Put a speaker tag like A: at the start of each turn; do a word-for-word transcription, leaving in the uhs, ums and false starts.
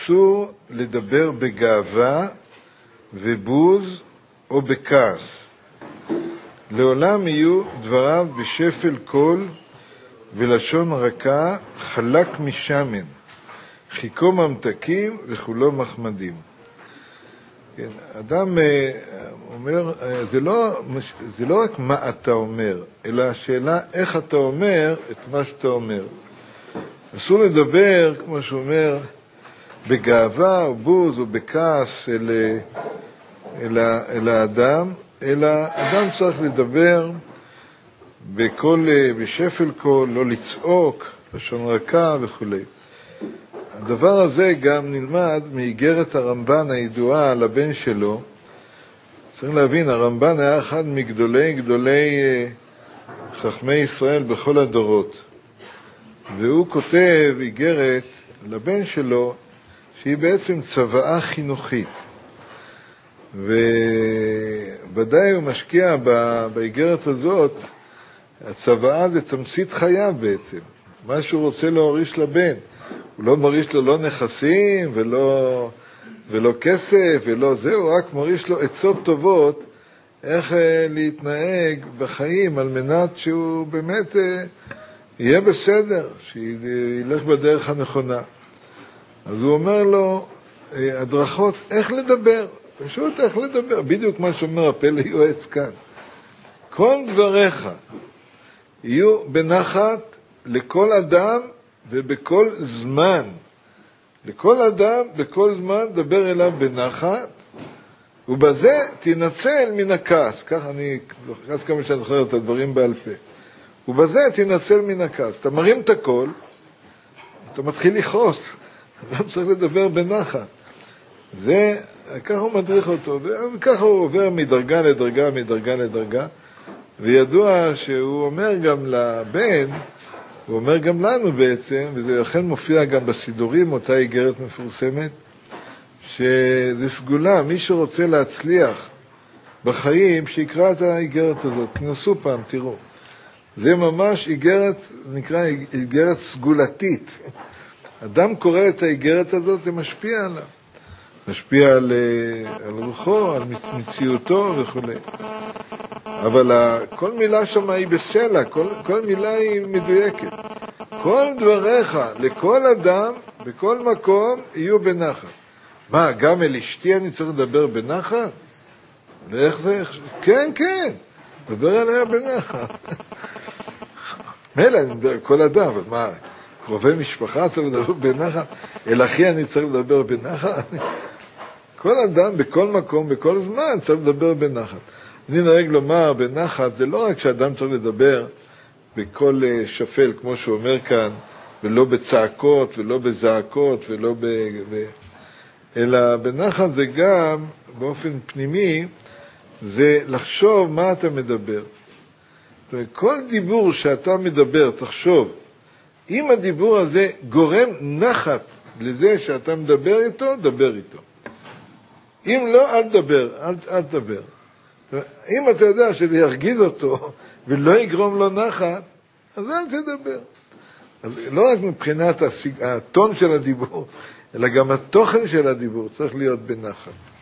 A: אסור לדבר בגאווה ובוז או בכעס. לעולם יהיו דבריו בשפל קול ולשון רכה, חלק משמן, חיקו ממתקים וכולו מחמדים. כן, אדם אומר, זה לא, זה לא רק מה אתה אומר, אלא השאלה איך אתה אומר את מה שאתה אומר. אסור לדבר, כמו שאומר, בגאווה או בוז או בכעס אל, אל, אל האדם, אלא אדם צריך לדבר בכל, בשפל קול, לא לצעוק, לשון רכה וכו'. הדבר הזה גם נלמד מאיגרת הרמב"ן הידועה על הבן שלו. צריך להבין, הרמב"ן היה אחד מגדולי גדולי חכמי ישראל בכל הדורות. והוא כותב איגרת לבן שלו שהיא בעצם צוואה חינוכית. וודאי הוא משקיע באיגרת הזאת, הצוואה זה תמצית חייו בעצם, מה שהוא רוצה להוריש לבן. הוא לא מוריש לו לא נכסים ולא, ולא כסף ולא זה, הוא רק מוריש לו עצות טובות איך להתנהג בחיים על מנת שהוא באמת יהיה בסדר, שילך בדרך הנכונה. אז הוא אומר לו הדרכות איך לדבר, פשוט איך לדבר, בדיוק מה שאומר הפלא יועץ כאן. כל דבריך יהיו בנחת לכל אדם ובכל זמן. לכל אדם, בכל זמן, דבר אליו בנחת, ובזה תנצל מן הכעס. כך אני, עד כמה שאני זוכר את הדברים בעל פה. ובזה תנצל מן הכעס. אתה מרים את הכל, אתה מתחיל לכעוס. אדם צריך לדבר בנחת. זה, ככה הוא מדריך אותו, וככה הוא עובר מדרגה לדרגה, מדרגה לדרגה, וידוע שהוא אומר גם לבן, הוא אומר גם לנו בעצם, וזה לכן מופיע גם בסידורים, אותה איגרת מפורסמת, שזה סגולה, מי שרוצה להצליח בחיים, שיקרא את האיגרת הזאת, תנסו פעם, תראו. זה ממש איגרת, נקרא איגרת סגולתית. אדם קורא את האיגרת הזאת, זה משפיע עליו. משפיע על, על רוחו, על מציאותו וכו'. אבל כל מילה שם היא בסלע, כל, כל מילה היא מדויקת. כל דבריך לכל אדם, בכל מקום, יהיו בנחת. מה, גם אל אשתי אני צריך לדבר בנחת? לאיך זה? כן, כן, לדבר עליה בנחת. מילא, אני מדבר כל אדם, אבל מה, קרובי משפחה צריך לדבר בנחת? אל אחי אני צריך לדבר בנחת? כל אדם, בכל מקום, בכל זמן, צריך לדבר בנחת. אני נהג לומר, בנחת, זה לא רק שאדם צריך לדבר בכל שפל, כמו שהוא אומר כאן, ולא בצעקות, ולא בזעקות, ולא ב... ב... אלא בנחת זה גם, באופן פנימי, זה לחשוב מה אתה מדבר. כל דיבור שאתה מדבר, תחשוב, אם הדיבור הזה גורם נחת לזה שאתה מדבר איתו, דבר איתו. אם לא, אל תדבר, אל, אל תדבר. אם אתה יודע שזה ירגיז אותו ולא יגרום לו נחת, אז אל תדבר. אז לא רק מבחינת הטון של הדיבור, אלא גם התוכן של הדיבור צריך להיות בנחת.